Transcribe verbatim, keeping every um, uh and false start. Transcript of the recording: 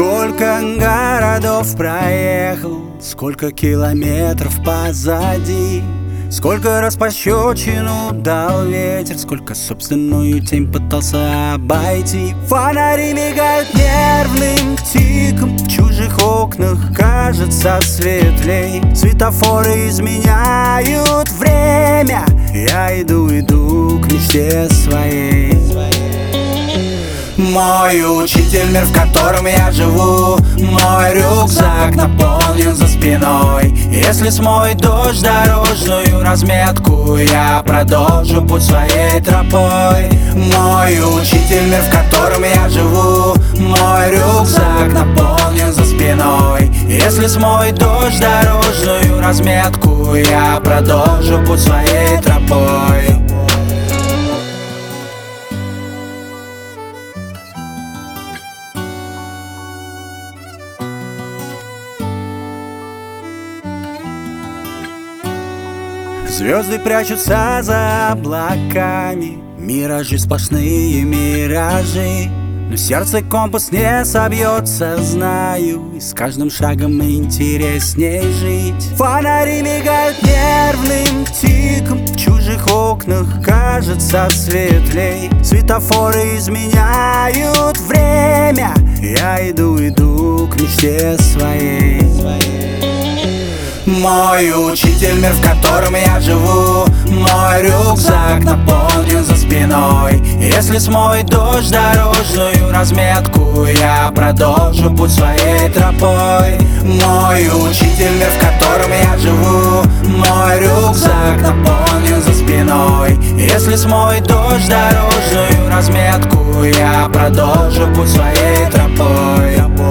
Сколько городов проехал, сколько километров позади, сколько раз пощечину дал ветер, сколько собственную тень пытался обойти. Фонари мигают нервным тиком, в чужих окнах кажется светлей. Светофоры изменяют время, я иду, иду к мечте своей. Мой учитель, мир, в котором я живу, мой рюкзак наполнен за спиной. Если смоет дождь дорожную разметку, я продолжу путь своей тропой. Мой учитель, мир, в котором я живу, мой рюкзак наполнен за спиной. Если смоет дождь дорожную разметку, я продолжу путь своей тропой. Звезды прячутся за облаками, миражи, сплошные миражи. Но сердце компас не собьется, знаю, и с каждым шагом интересней жить. Фонари мигают нервным тиком, в чужих окнах кажется светлей. Светофоры изменяют время, я иду, иду к мечте своей. Мой учитель, мир, в котором я живу, мой рюкзак наполнен за спиной. Если смоет дождь дорожную разметку, я продолжу путь своей тропой. Мой учитель, мир, в котором я живу, мой рюкзак наполнен за спиной. Если смоет дождь дорожную разметку, я продолжу путь своей тропой.